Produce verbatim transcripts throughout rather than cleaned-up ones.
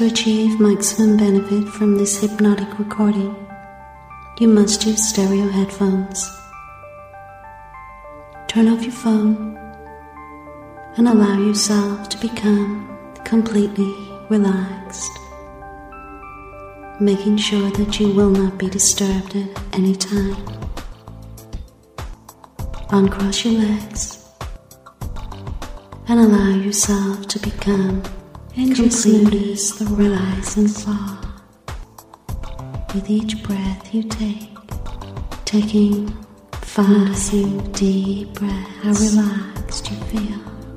To achieve maximum benefit from this hypnotic recording, you must use stereo headphones. Turn off your phone and allow yourself to become completely relaxed, making sure that you will not be disturbed at any time. Uncross your legs and allow yourself to become and just notice the rise and fall with each breath you take, taking five deep breaths. How relaxed you feel,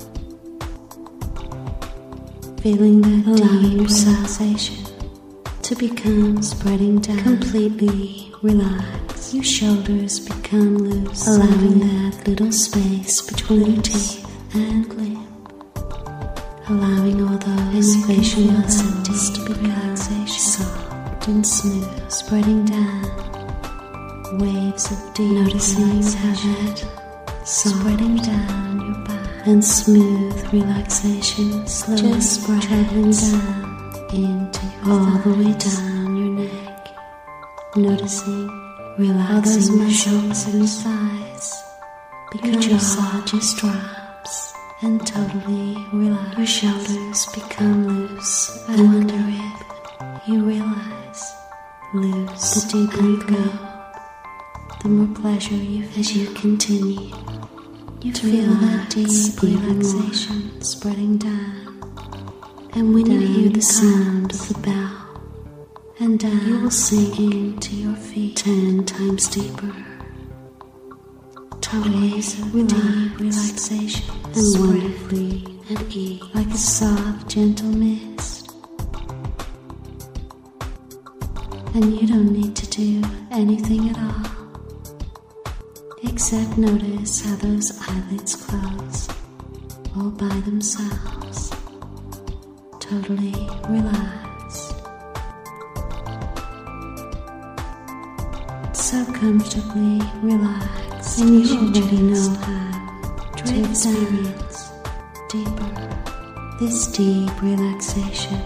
feeling that deep relaxation to become spreading down, completely relaxed. Your shoulders become loose, allowing that little space between your teeth and lip, allowing all those facial muscles to be relaxation, soft and smooth, spreading down waves of deep, noticing how that spreading down your back and smooth relaxation, slowly just traveling down into all the way down your neck, noticing relaxing your shoulders and your thighs, your jaw just drops and totally relax. Your shoulders become loose. I wonder if you realize, loose, the deeper you go, the more pleasure you feel. As you continue, you feel that deep relaxation spreading down. And when down you hear the sound of the bell, and down, you will sink into your feet ten times deeper. Totally deep relaxation and wonderfully at ease, like a soft, gentle mist. And you don't need to do anything at all, except notice how those eyelids close all by themselves, totally relaxed, so comfortably relaxed, and you already know how to experience deeper this deep relaxation,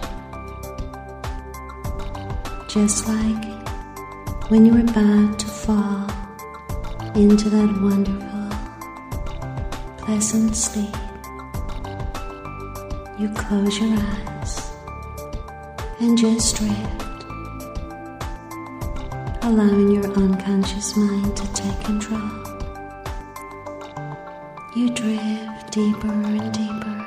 just like when you're about to fall into that wonderful, pleasant sleep. You close your eyes and just drift, allowing your unconscious mind to take control. You drift deeper and deeper,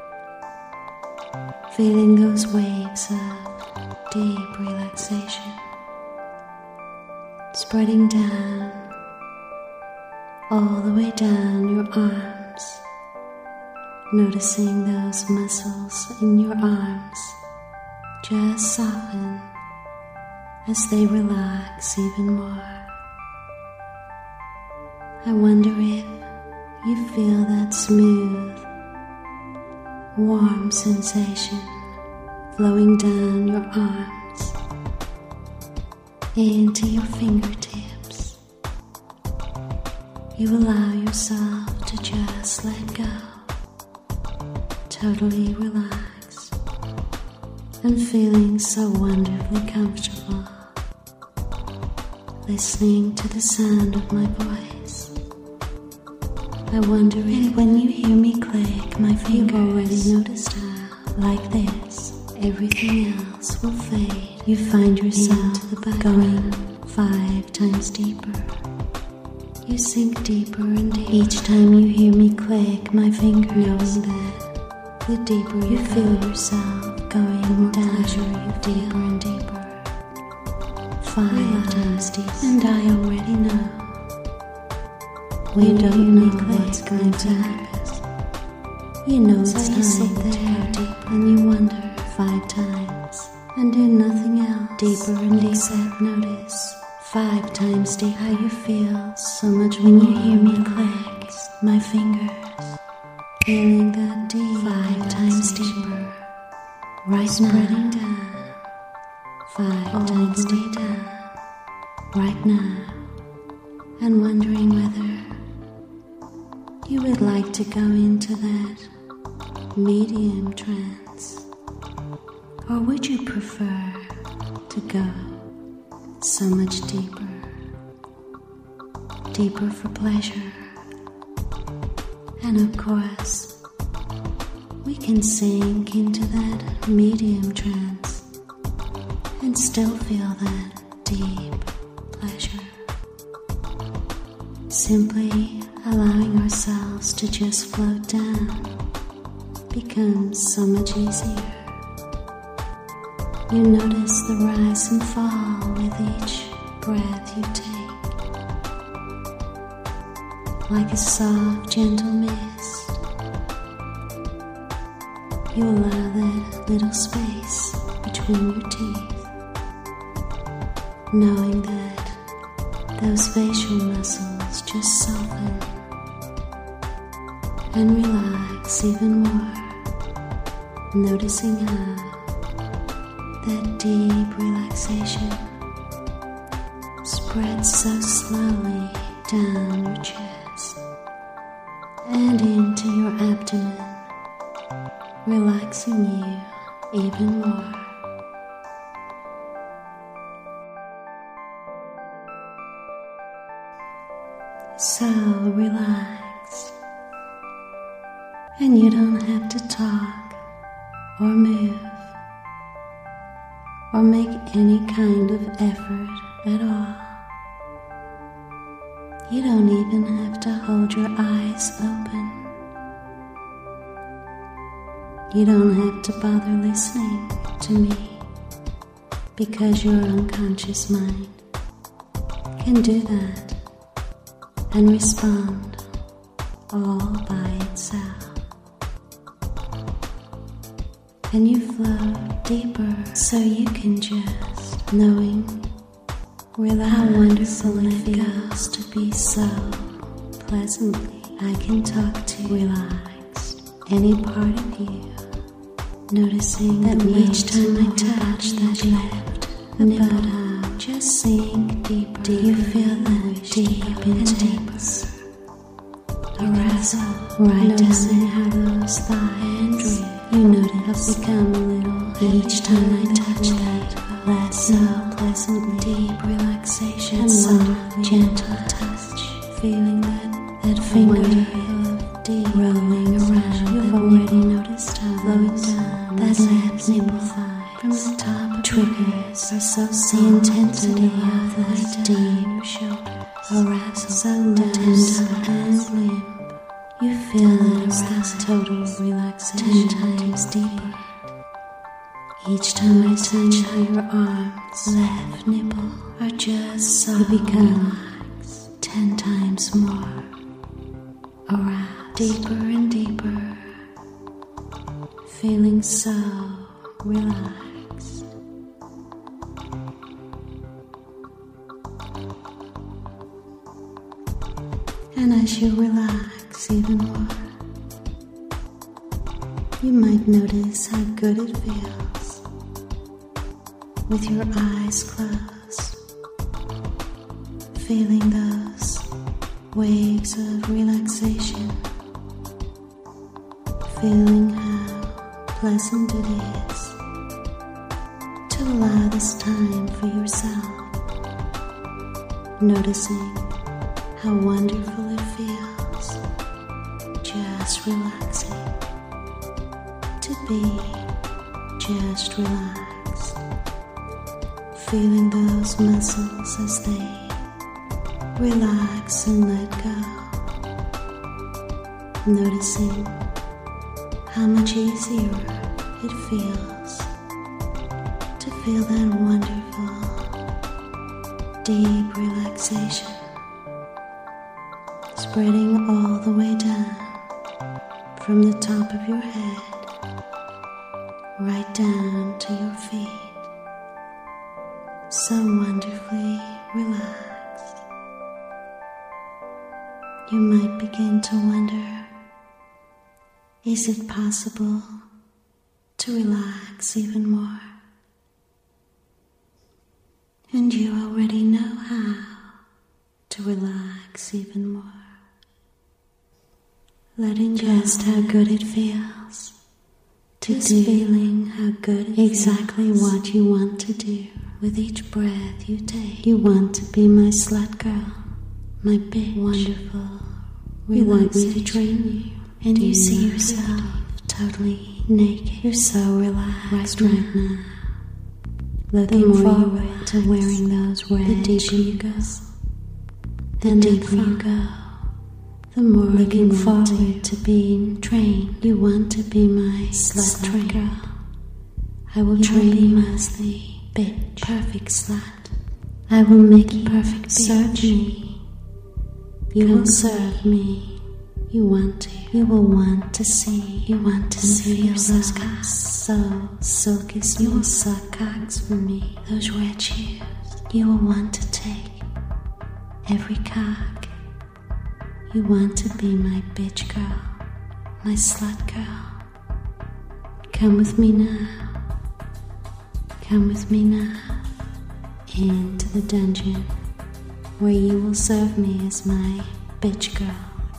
feeling those waves of deep relaxation spreading down all the way down your arms, noticing those muscles in your arms just soften as they relax even more. I wonder if you feel that smooth, warm sensation flowing down your arms into your fingertips. You allow yourself to just let go, totally relaxed and feeling so wonderfully comfortable, listening to the sound of my voice. I wonder if when you hear me click my finger, you already noticed how, like this, everything else will fade. You find yourself going five times deeper. You sink deeper and deeper. Each time you hear me click my finger, knowing that the deeper you feel yourself going, the more pleasure you deeper and deeper. Five times deeper. And I already know. We don't know what's going to happen. You know it's time to go deeper, and you wonder five times and do nothing else. Deeper and deeper, except notice five times deeper how you feel so much when you hear me click my fingers, feeling that deep five times deeper, right spreading now, down five all times deeper, down, right now, and wondering whether you would like to go into that medium trance Or would you prefer to go so much deeper, deeper for pleasure? And of course, we can sink into that medium trance and still feel that deep pleasure. Simply allowing ourselves to just float down becomes so much easier. You notice the rise and fall with each breath you take, like a soft, gentle mist. You allow that little space between your teeth, knowing that those facial muscles just soften and relax even more, noticing how that deep relaxation spreads so slowly down your chest and into your abdomen, relaxing you even more. So relaxed, and you don't have to talk or move or make any kind of effort at all. You don't even have to hold your eyes open. You don't have to bother listening to me, because your unconscious mind can do that and respond all by itself. And you float deeper so you can just knowing relax how wonderful it feels to be so pleasantly. I can talk to relaxed any part of you, noticing that each time I touch that left nipple, just sink deeper. Do you feel that deep intense arousal right noticing down how those thighs you notice have become a little each time I touch that, that so pleasantly deep relaxation and soft gentle touch, feeling that that finger of deep rolling around. You've already noticed how flowing down that left nipple thigh from the top of triggers are so soft. The intensity of that deep shoulder arousal so tender and limp. You feel that total relaxation ten times deeper. Each time I touch how your arms, left nipple, are just so you become relaxed ten times more aroused, deeper and deeper, feeling so relaxed. And as you relax even more, you might notice how good it feels with your eyes closed, feeling those waves of relaxation, feeling how pleasant it is to allow this time for yourself, noticing how wonderful it feels, just relaxing, to be just relaxed, feeling those muscles as they relax and let go, noticing how much easier it feels to feel that wonderful, deep relaxation, spreading all the way down from the top of your head right down to your feet, so wonderfully relaxed. You might begin to wonder, is it possible to relax even more? And you already know how to relax even more. Letting just how good it feels to this do feeling how good it exactly feels. What you want to do with each breath you take. You want to be my slut girl, my bitch. Wonderful. You want me to train you, and do you see yourself totally naked. You're so relaxed right, right now. Looking forward to wearing those red the deeper you go, the deeper you go, the more looking forward to being trained. You want to be my slut, slut girl. I will you train you as the bitch, perfect slut. I will make you perfect. Serve me. You Come will serve me. You want to. You will want to see. You want to see those cocks so silky smooth. You will suck cocks for me. Those red shoes. You will want to take every cock. You want to be my bitch girl, my slut girl. Come with me now. Come with me now into the dungeon where you will serve me as my bitch girl.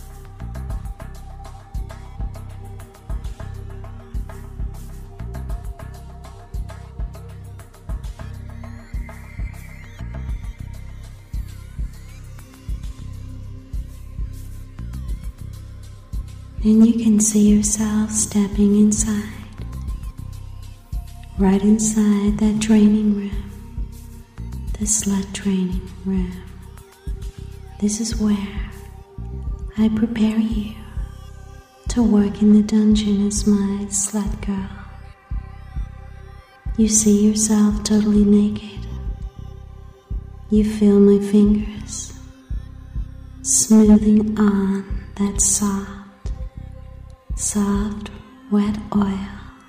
Then you can see yourself stepping inside, right inside that training room, the slut training room. This is where I prepare you to work in the dungeon as my slut girl. You see yourself totally naked. You feel my fingers smoothing on that soft, soft, wet oil,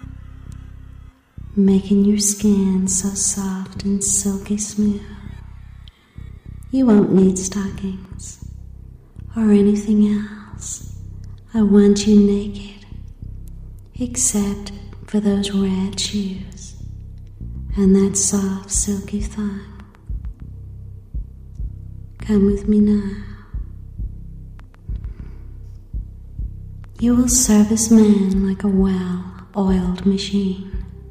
making your skin so soft and silky smooth. You won't need stockings or anything else. I want you naked, except for those red shoes and that soft, silky thong. Come with me now. You will service man like a well-oiled machine.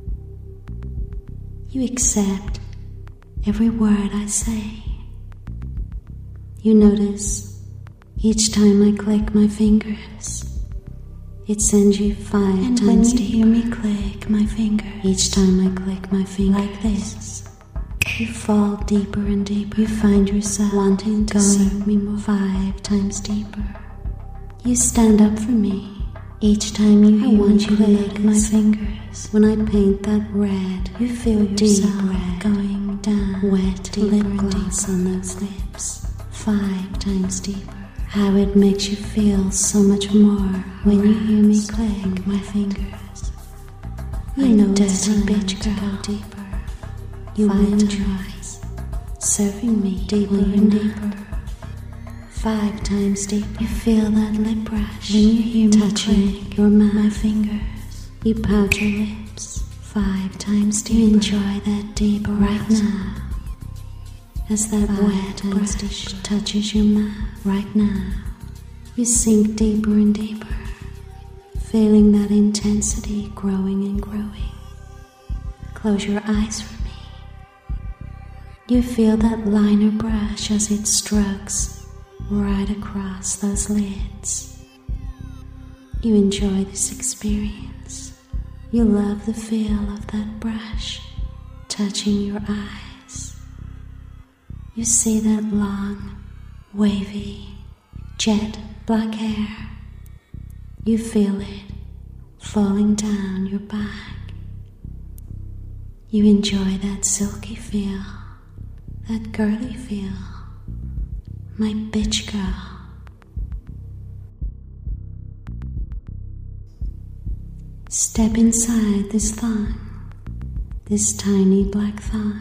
You accept every word I say. You notice each time I click my fingers, it sends you five and times when you deeper. Hear me click my fingers, each time I click my fingers like this, you fall deeper and deeper. You find yourself wanting to serve me more, five times deeper. You stand up for me each time you I hear want me you to lick my fingers. When I paint that red, you feel yourself deep red going down, wet lip gloss on those lips, five times deeper. How it makes you feel so much more when you hear me click my fingers. You know it's a bitch girl. Go deeper. You will enjoy serving me deeper and deeper. Five times deeper. You feel that lip brush when you hear me touching your mouth, my fingers. You pout your lips five times deeper. You enjoy that deeper right now. As that wet brush touches your mouth right now, you sink deeper and deeper, feeling that intensity growing and growing. Close your eyes for me. You feel that liner brush as it strokes right across those lids. You enjoy this experience. You love the feel of that brush touching your eyes. You see that long, wavy, jet black hair. You feel it falling down your back. You enjoy that silky feel, that girly feel. My bitch girl. Step inside this thong, this tiny black thong.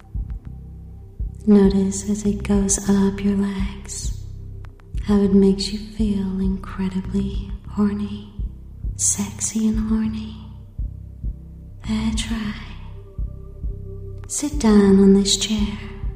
Notice as it goes up your legs, how it makes you feel incredibly horny, sexy and horny. That's right. Sit down on this chair.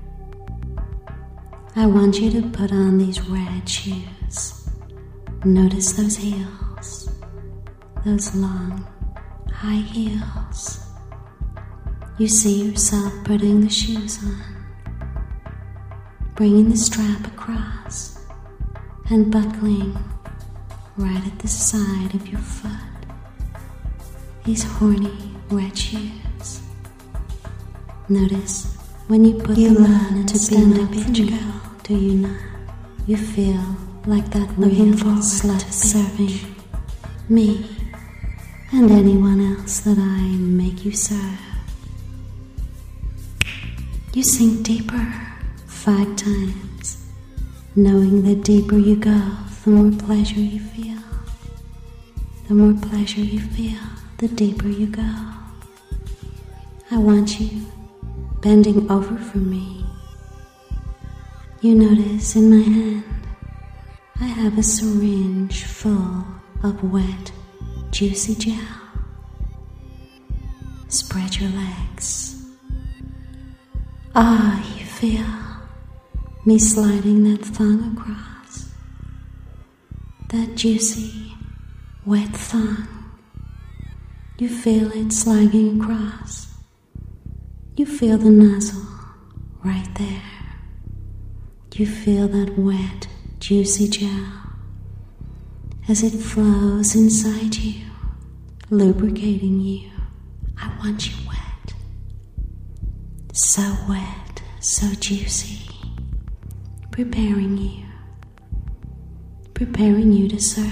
I want you to put on these red shoes. Notice those heels, those long, high heels. You see yourself putting the shoes on, bringing the strap across, and buckling right at the side of your foot these horny red shoes. Notice when you put You them love on to to be stand my up for bitch me, girl. do you not? You feel like that Looking real forward slut to serving bitch. me and anyone else that I make you serve. You sink deeper five times, knowing the deeper you go, the more pleasure you feel. The more pleasure you feel, the deeper you go. I want you bending over for me. You notice in my hand I have a syringe full of wet, juicy gel. Spread your legs. Ah, you feel me sliding that thong across. That juicy, wet thong. You feel it sliding across. You feel the nozzle right there. You feel that wet, juicy gel as it flows inside you, lubricating you. I want you wet. So wet, so juicy. Preparing you. Preparing you to serve.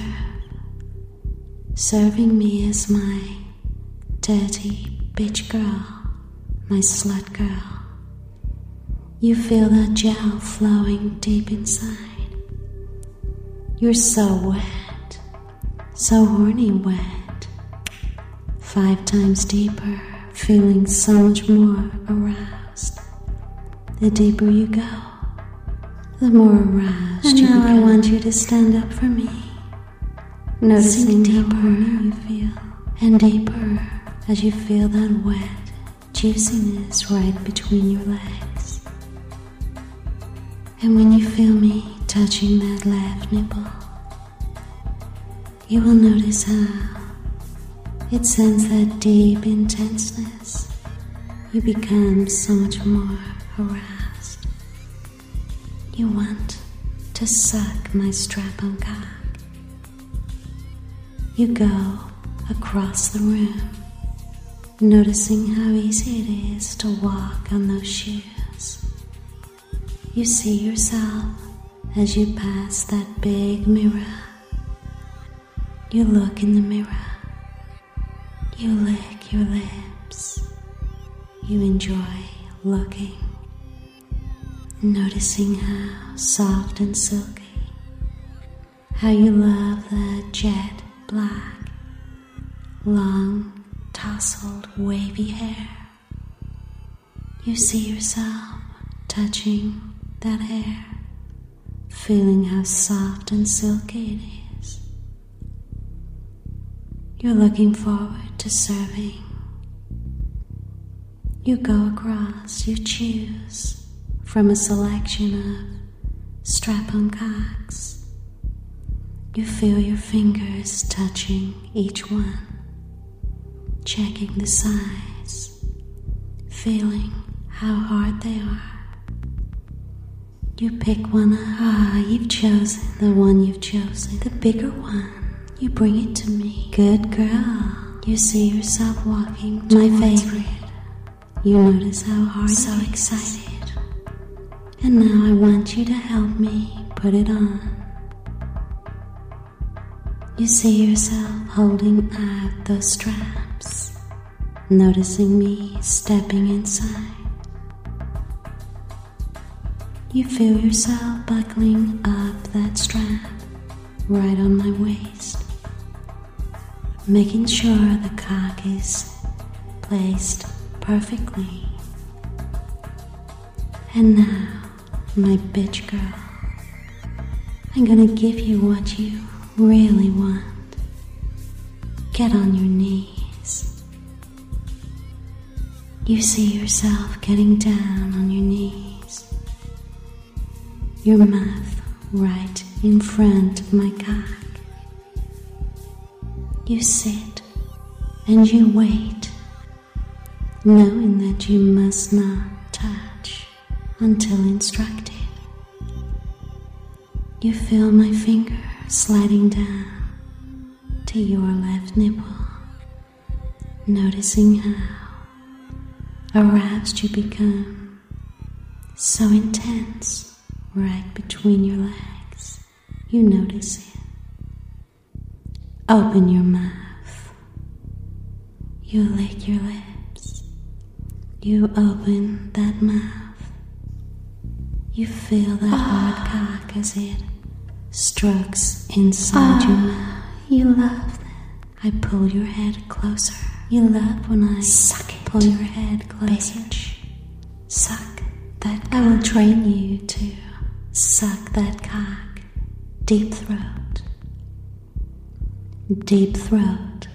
Serving me as my dirty bitch girl, my slut girl. You feel that gel flowing deep inside. You're so wet, so horny wet. Five times deeper, feeling so much more aroused. The deeper you go, the more aroused And you now become. I want you to stand up for me. Noticing deeper you feel, and deeper as you feel that wet juiciness right between your legs. And when you feel me touching that left nipple, you will notice how it sends that deep intenseness. You become so much more aroused. You want to suck my strap-on cock. You go across the room, noticing how easy it is to walk on those shoes. You see yourself as you pass that big mirror. You look in the mirror. You lick your lips. You enjoy looking, noticing how soft and silky, how you love that jet black, long, tousled, wavy hair. You see yourself touching that hair, feeling how soft and silky it is. You're looking forward to serving. You go across, you choose from a selection of strap-on cocks. You feel your fingers touching each one, checking the size, feeling how hard they are. You pick one up. Ah, you've chosen the one you've chosen, the bigger one. You bring it to me. Good girl. You see yourself walking my favorite. You notice how hard. So excited. And now I want you to help me put it on. You see yourself holding out those straps, noticing me stepping inside. You feel yourself buckling up that strap right on my waist, making sure the cock is placed perfectly. And now, my bitch girl, I'm gonna give you what you really want. Get on your knees. You see yourself getting down on your knees, your mouth right in front of my cock. You sit and you wait, knowing that you must not touch until instructed. You feel my finger sliding down to your left nipple, noticing how aroused you become, so intense right between your legs. You notice it. Open your mouth. You lick your lips. You open that mouth. You feel that hard cock as it strokes inside oh, your mouth. You love that. I pull your head closer. You love when I suck it. Pull your head closer. Bitch. Suck that cock. I will train you to suck that cock. Deep throat. Deep throat.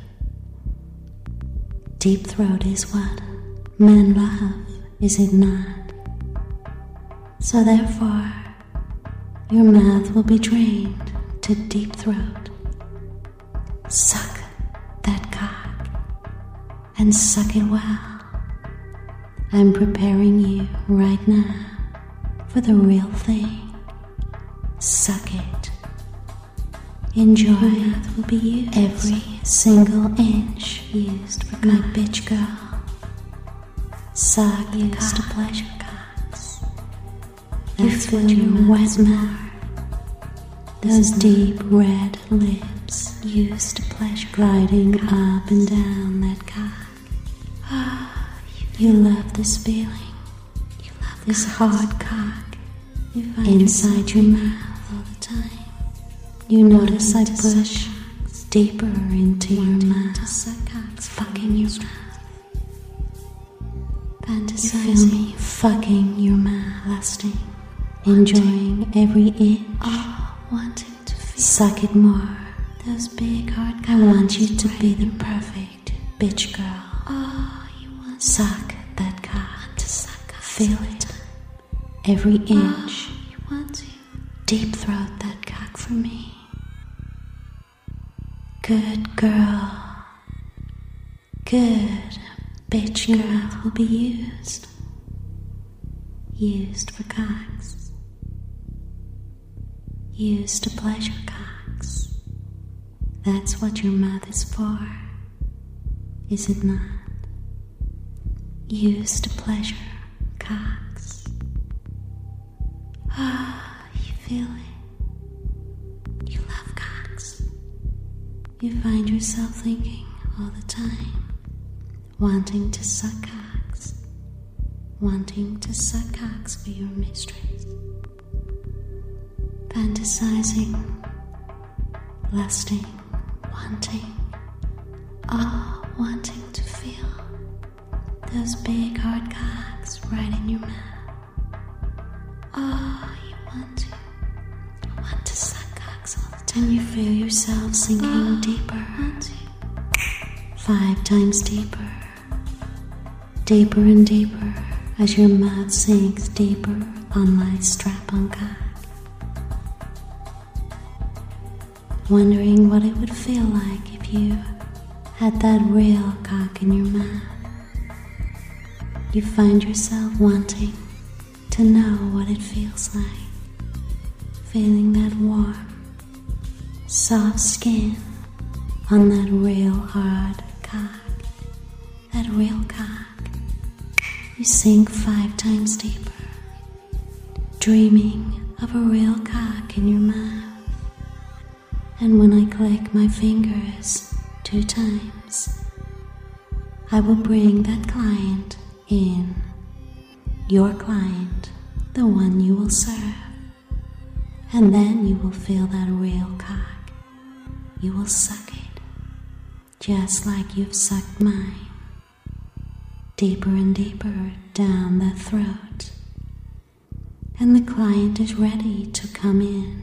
Deep throat is what men love, is it not? So therefore, your mouth will be drained to deep throat. Suck that cock, and suck it well. I'm preparing you right now for the real thing. Suck it. Enjoy. Your mouth will be used. Every single inch used for my bitch girl. Suck used to pleasure cocks. You feel your wet mouth. Those deep red lips used to pleasure, gliding up and down that cock. Ah, you love this feeling. You love this hard cock inside your mouth all the time. You notice I push deeper into your mouth, fucking your mouth. Fantasize. You feel me fucking your mouth, lusting, enjoying every inch. Oh, wanting to feel. Suck it more. Those big hard cocks. I want you to be the perfect bitch girl. Oh, you want suck that cock. To suck. Feel it. Every inch. Oh, you want to deep throat that cock for me. Good girl. Good bitch girl. Your mouth will be used. Used for cocks. Used to pleasure cocks. That's what your mouth is for, is it not? Used to pleasure cocks. Ah, you feel it. You love cocks. You find yourself thinking all the time, wanting to suck cocks, wanting to suck cocks for your mistress, fantasizing, lusting, wanting, all wanting to feel those big hard cocks right in your mouth. Oh, you want to, you want to suck cocks all the time. And you feel yourself sinking oh, deeper, five times deeper, deeper and deeper as your mouth sinks deeper on my strap-on cock. Wondering what it would feel like if you had that real cock in your mouth. You find yourself wanting to know what it feels like, feeling that warm, soft skin on that real hard cock, that real cock. You sink five times deeper, dreaming of a real cock in your mouth. And when I click my fingers two times, I will bring that client in, your client, the one you will serve. And then you will feel that real cock. You will suck it, just like you've sucked mine, deeper and deeper down the throat. And the client is ready to come in.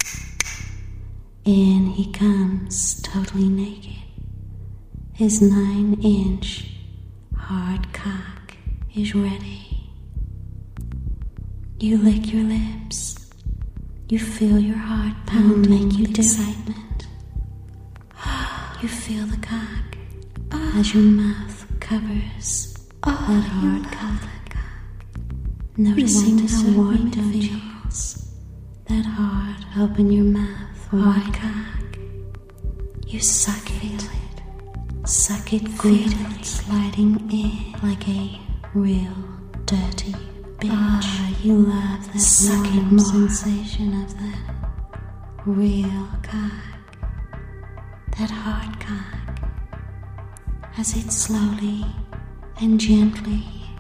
In he comes, totally naked. His nine-inch hard cock is ready. You lick your lips. You feel your heart pounding with excitement. You feel the cock as your mouth covers oh, that hard cock. Noticing how warm it feels. That hard, open your mouth, wide cock. You suck it, suck it greedily, sliding in like a real dirty bitch. Ah, you love that sucking sensation of that real cock, that hard cock, as it slowly and gently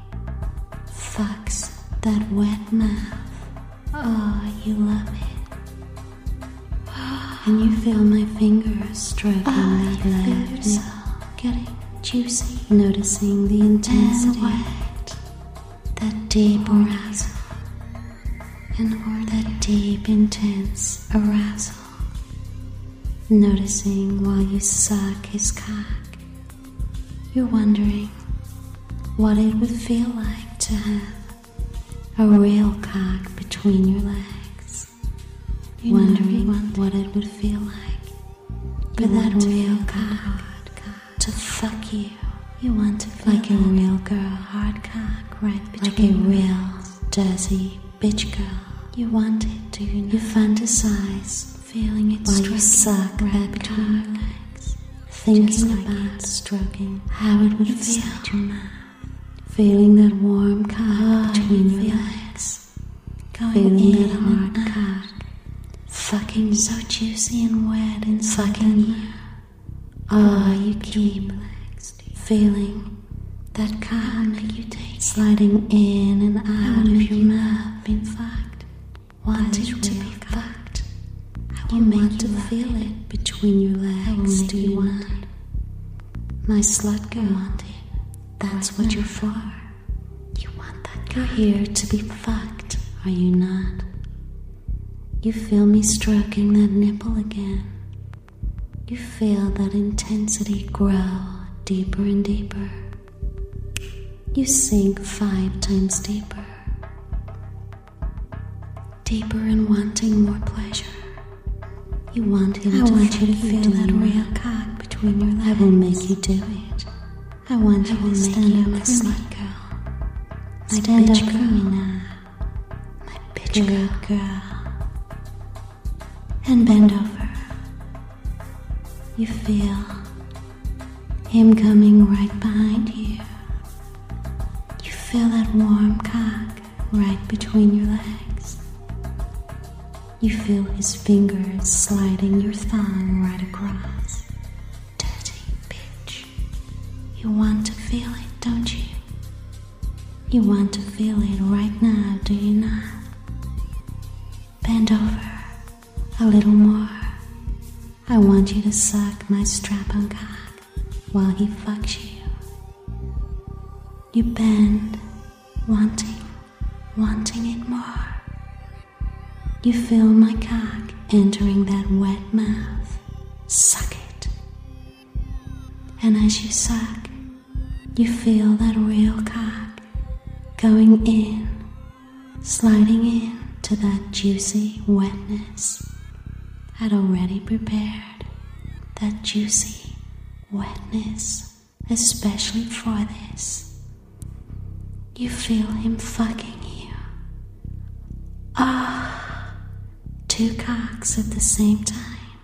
fucks that wet mouth. Oh, you love it. And you feel my fingers stroking oh, that left nipple, getting juicy, noticing the intensity, wet, that deep arousal, and or that deep, intense arousal. Noticing while you suck his cock, you're wondering what it would feel like to have a real cock between your legs. You're wondering what it would feel like for that real cock to fuck you. You want to feel like a real girl, hard cock right between like a real dirty bitch girl. You want it, do you know? You fantasize feeling it while you suck right between your legs, thinking like about stroking how it would feel your mouth. Feeling that warm cock oh, between your legs, going feeling in that hard cock, fucking so juicy and wet and fucking you. Oh, you keep feeling that cock make you take sliding in and out of your mouth, being fucked, wanting to be fucked. I will make you feel it between your legs. Do you want it? My slut girl want it. That's what you're for. You want that. You're here to be fucked, are you not? You feel me stroking that nipple again. You feel that intensity grow deeper and deeper. You sink five times deeper. Deeper and wanting more pleasure. You want him I to want you to feel that real cock between your legs. I will make you do it. I want you to stand up, my slut girl. My stand bitch up girl. Me now. My bitch girl. girl. And bend over. You feel him coming right behind you. You feel that warm cock right between your legs. You feel his fingers sliding your thumb right across. You want to feel it, don't you? You want to feel it right now, do you not? Bend over a little more. I want you to suck my strap-on cock while he fucks you. You bend, wanting, wanting it more. You feel my cock entering that wet mouth. Suck it. And as you suck, you feel that real cock going in, sliding in to that juicy wetness. I'd already prepared that juicy wetness, especially for this. You feel him fucking you. Ah, two cocks at the same time.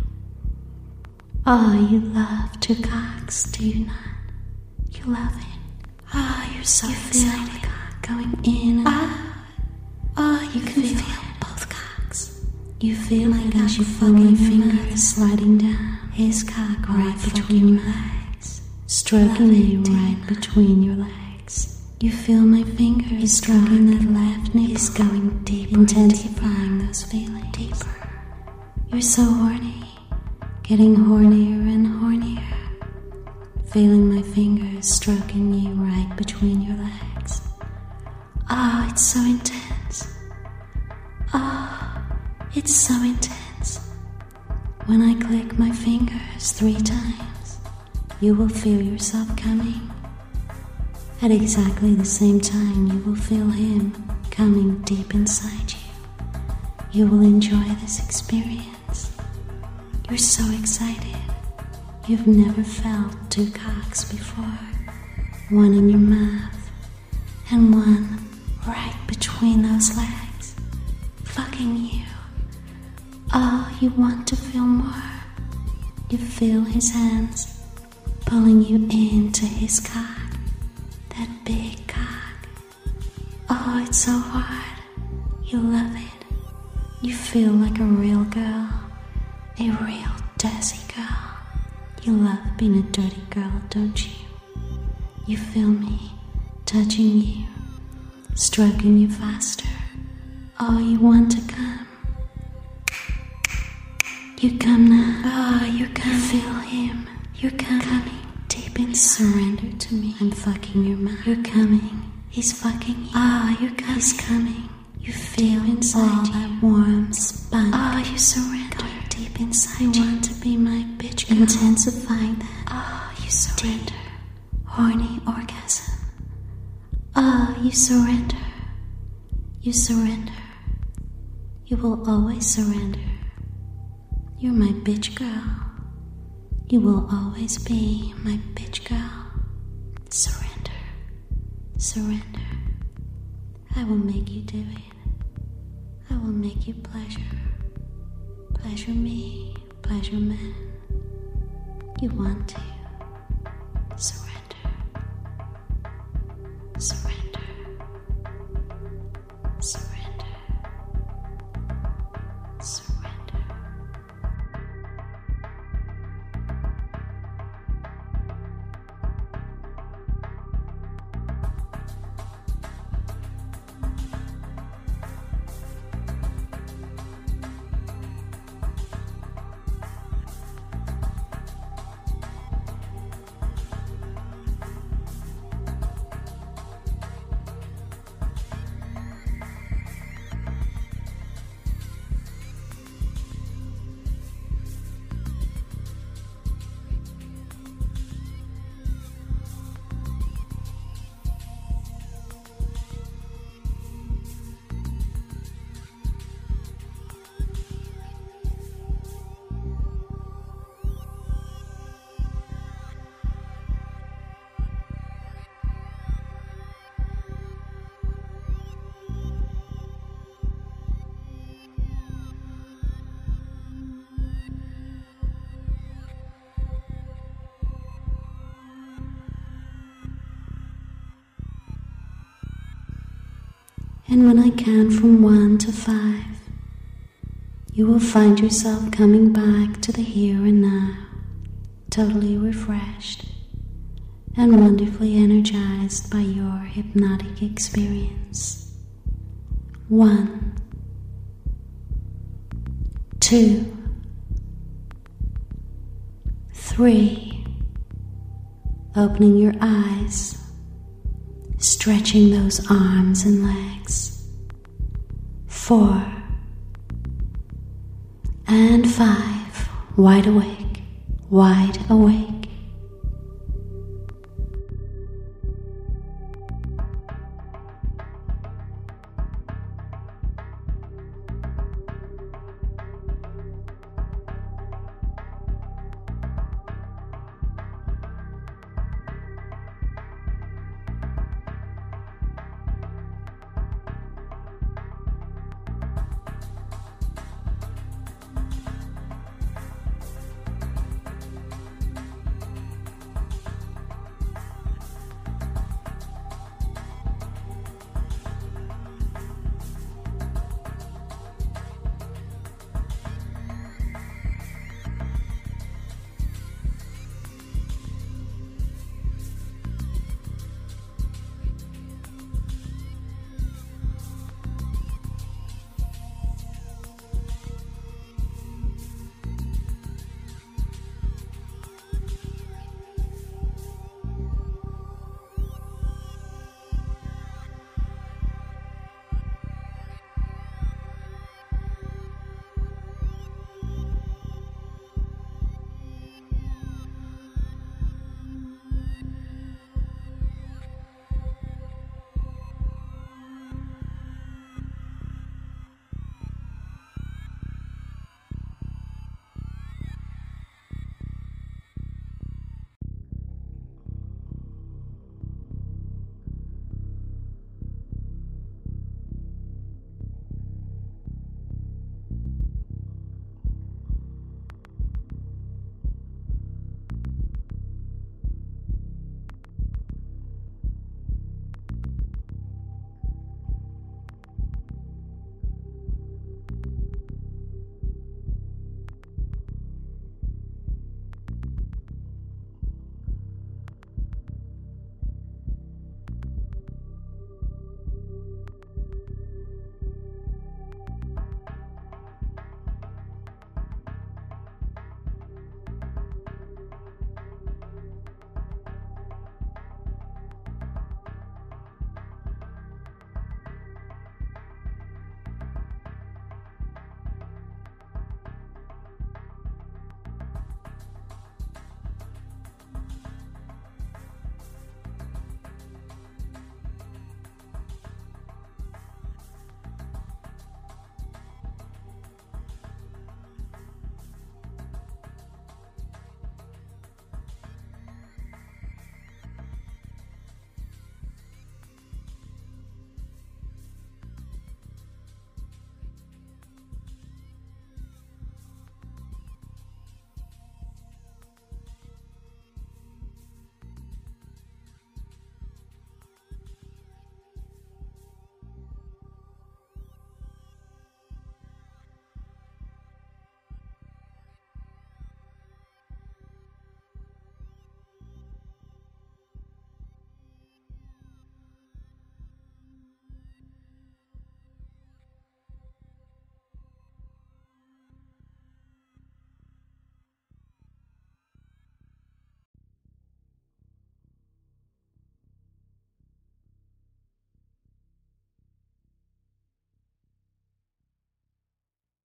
Oh, you love two cocks, do you not? You love it. Ah, oh, you're so you excited. Feel the cock going in and ah. out. Oh, you, you can feel, feel both cocks. You feel like as you feel my fingers sliding down his cock right between your legs, stroking you right between your legs. You feel my fingers stroking that left nipple. Is going deeper, intensifying those feelings. Deeper. You're so horny. Getting hornier and hornier, feeling my fingers stroking you right between your legs. Oh, it's so intense. Oh, it's so intense. When I click my fingers three times, you will feel yourself coming. At exactly the same time, you will feel him coming deep inside you. You will enjoy this experience. You're so excited. you've never felt two cocks before. One in your mouth and one right between those legs, fucking you. Oh, you want to feel more. You feel his hands pulling you into his cock, that big cock. Oh, it's so hard. You love it. You feel like a real girl, a real dirty girl. You love being a dirty girl, don't you? You feel me touching you, stroking you faster. Oh, you want to come. You come now. Oh, you're coming. You feel him. You're coming. coming. Deep in surrender to me. I'm fucking your mouth. You're coming. He's fucking you. Oh, you're coming. He's coming. You feel inside all you. That warm spunk. Oh, you surrender. Go deep inside you. You want to be my bitch girl. Intensifying that. Oh, you surrender. Deep, horny orgasm. Oh, you surrender. You surrender. You will always surrender. You're my bitch girl. You will always be my bitch girl. Surrender. Surrender. I will make you do it. I will make you pleasure. Pleasure me. Pleasure men. You want to. Surrender. Surrender. Surrender. Surrender. And when I count from one to five, you will find yourself coming back to the here and now, totally refreshed and wonderfully energized by your hypnotic experience. One, two, three, opening your eyes, stretching those arms and legs. Four and five, wide awake, wide awake.